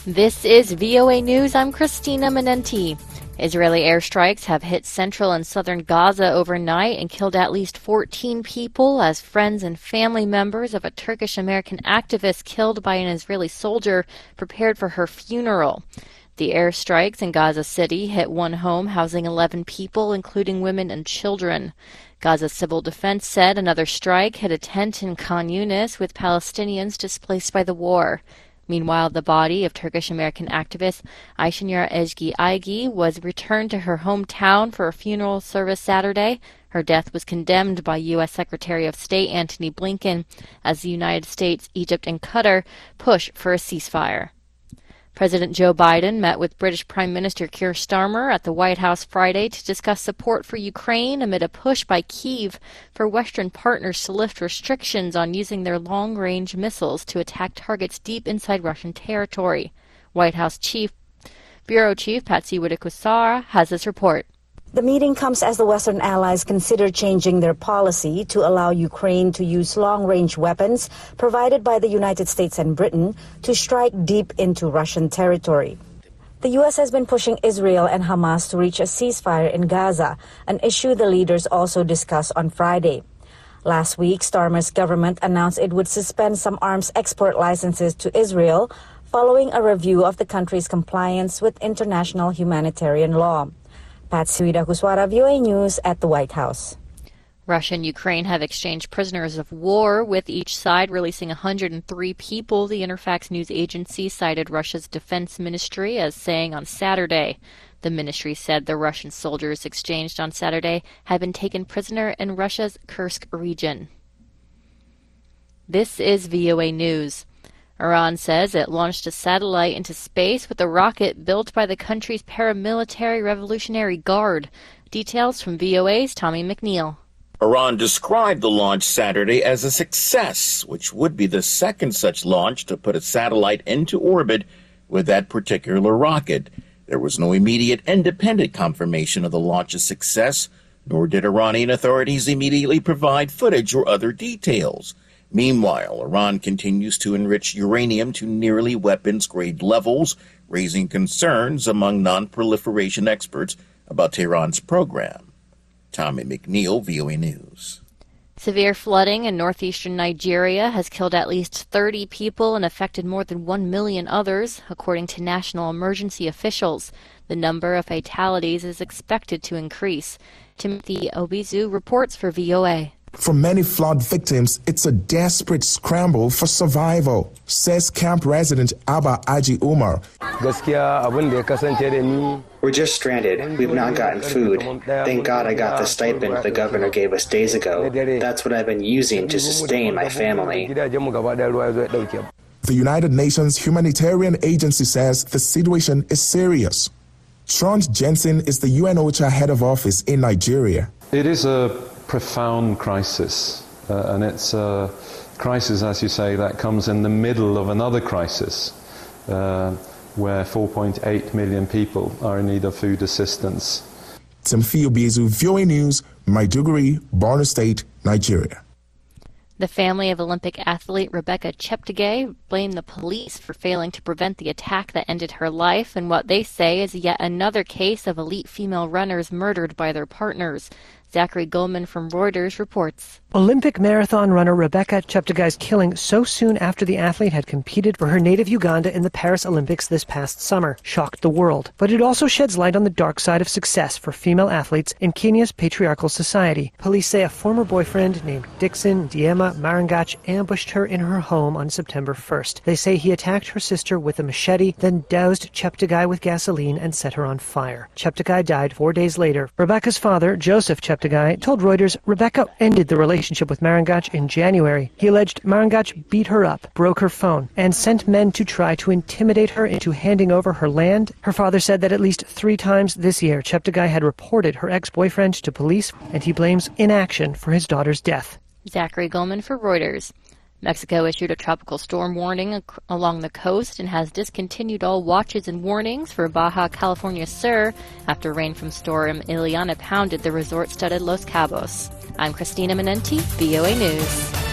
This is VOA News. I'm Christina Menenti. Israeli airstrikes have hit central and southern Gaza overnight and killed at least 14 people as friends and family members of a Turkish-American activist killed by an Israeli soldier prepared for her funeral. The airstrikes in Gaza City hit one home housing 11 people, including women and children. Gaza Civil Defense said another strike hit a tent in Khan Yunis with Palestinians displaced by the war. Meanwhile, the body of Turkish-American activist Ayşenur Ezgi Aygi was returned to her hometown for a funeral service Saturday. Her death was condemned by U.S. Secretary of State Antony Blinken as the United States, Egypt, and Qatar push for a ceasefire. President Joe Biden met with British Prime Minister Keir Starmer at the White House Friday to discuss support for Ukraine amid a push by Kyiv for Western partners to lift restrictions on using their long-range missiles to attack targets deep inside Russian territory. White House Bureau Chief Patsy Widakuswara has this report. The meeting comes as the Western allies consider changing their policy to allow Ukraine to use long-range weapons provided by the United States and Britain to strike deep into Russian territory. The U.S. has been pushing Israel and Hamas to reach a ceasefire in Gaza, an issue the leaders also discussed on Friday. Last week, Starmer's government announced it would suspend some arms export licenses to Israel following a review of the country's compliance with international humanitarian law. Patsy Widakuswara, VOA News at the White House. Russia and Ukraine have exchanged prisoners of war, with each side releasing 103 people, the Interfax news agency cited Russia's defense ministry as saying on Saturday. The ministry said the Russian soldiers exchanged on Saturday had been taken prisoner in Russia's Kursk region. This is VOA News. Iran says it launched a satellite into space with a rocket built by the country's paramilitary Revolutionary Guard. Details from VOA's Tommy McNeil. Iran described the launch Saturday as a success, which would be the second such launch to put a satellite into orbit with that particular rocket. There was no immediate independent confirmation of the launch's success, nor did Iranian authorities immediately provide footage or other details. Meanwhile, Iran continues to enrich uranium to nearly weapons-grade levels, raising concerns among non-proliferation experts about Tehran's program. Tommy McNeil, VOA News. Severe flooding in northeastern Nigeria has killed at least 30 people and affected more than 1 million others, according to national emergency officials. The number of fatalities is expected to increase. Timothy Obizu reports for VOA. For many flood victims, it's a desperate scramble for survival, says camp resident Abba Aji Umar. We're just stranded. We've not gotten food. Thank God I got the stipend the governor gave us days ago. That's what I've been using to sustain my family. The United Nations Humanitarian Agency says the situation is serious. Trond Jensen is the UN OCHA head of office in Nigeria. It is a profound crisis, and it's a crisis, as you say, that comes in the middle of another crisis where 4.8 million people are in need of food assistance. Timothy Obizu, VOA News, Maiduguri, Borno State, Nigeria. The family of Olympic athlete Rebecca Cheptegei blamed the police for failing to prevent the attack that ended her life in what they say is yet another case of elite female runners murdered by their partners. Zachary Goldman from Reuters reports. Olympic marathon runner Rebecca Cheptegei's killing so soon after the athlete had competed for her native Uganda in the Paris Olympics this past summer shocked the world. But it also sheds light on the dark side of success for female athletes in Kenya's patriarchal society. Police say a former boyfriend named Dixon Diema Marangach ambushed her in her home on September 1st. They say he attacked her sister with a machete, then doused Cheptegei with gasoline and set her on fire. Cheptegei died 4 days later. Rebecca's father, Joseph Cheptegei, told Reuters Rebecca ended the relationship with Marangach in January. He alleged Marangach beat her up, broke her phone, and sent men to try to intimidate her into handing over her land. Her father said that at least 3 times this year, Cheptegei had reported her ex-boyfriend to police, and he blames inaction for his daughter's death. Zachary Goldman for Reuters. Mexico issued a tropical storm warning along the coast and has discontinued all watches and warnings for Baja California Sur after rain from Storm Ileana pounded the resort-studded Los Cabos. I'm Christina Menenti, VOA News.